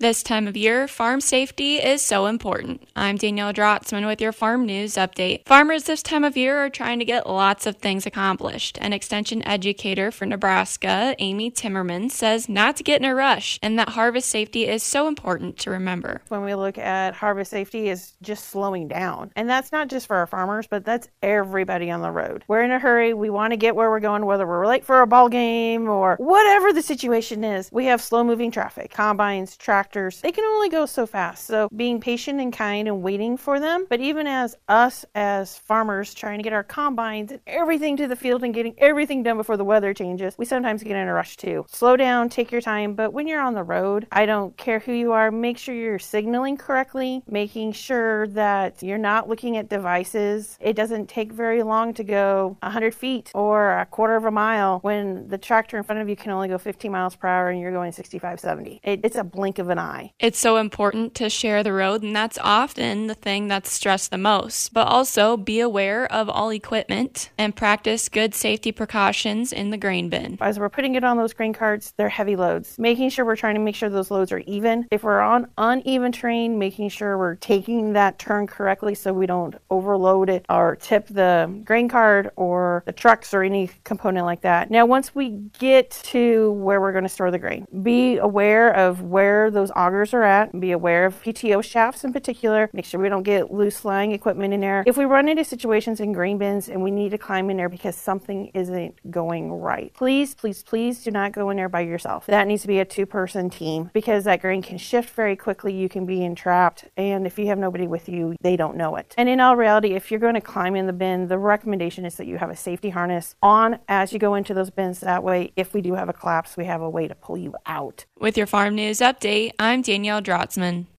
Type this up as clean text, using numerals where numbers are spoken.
This time of year, farm safety is so important. I'm Danielle Drotzman with your Farm News Update. Farmers this time of year are trying to get lots of things accomplished. An extension educator for Nebraska, Amy Timmerman, says not to get in a rush and that harvest safety is so important to remember. When we look at harvest safety is just slowing down. And that's not just for our farmers, but that's everybody on the road. We're in a hurry. We want to get where we're going, whether we're late for a ball game or whatever the situation is. We have slow moving traffic, combines, tractors. They can only go so fast. So being patient and kind and waiting for them. But even as us as farmers trying to get our combines and everything to the field and getting everything done before the weather changes, we sometimes get in a rush too. Slow down, take your time. But when you're on the road, I don't care who you are, make sure you're signaling correctly, making sure that you're not looking at devices. It doesn't take very long to go 100 feet or a quarter of a mile when the tractor in front of you can only go 15 miles per hour and you're going 65, 70. It's a blink of an eye. It's so important to share the road, and that's often the thing that's stressed the most. But also be aware of all equipment and practice good safety precautions in the grain bin. As we're putting it on those grain carts, they're heavy loads. Making sure we're trying to make sure those loads are even. If we're on uneven terrain, making sure we're taking that turn correctly so we don't overload it or tip the grain cart or the trucks or any component like that. Now, once we get to where we're going to store the grain, be aware of where those augers are at. Be aware of PTO shafts in particular. Make sure we don't get loose lying equipment in there. If we run into situations in grain bins and we need to climb in there because something isn't going right, please, please, please do not go in there by yourself. That needs to be a two-person team because that grain can shift very quickly. You can be entrapped, and if you have nobody with you, they don't know it. And in all reality, if you're going to climb in the bin, the recommendation is that you have a safety harness on as you go into those bins. That way, if we do have a collapse, we have a way to pull you out. With your Farm News Update, I'm Danielle Drotzman.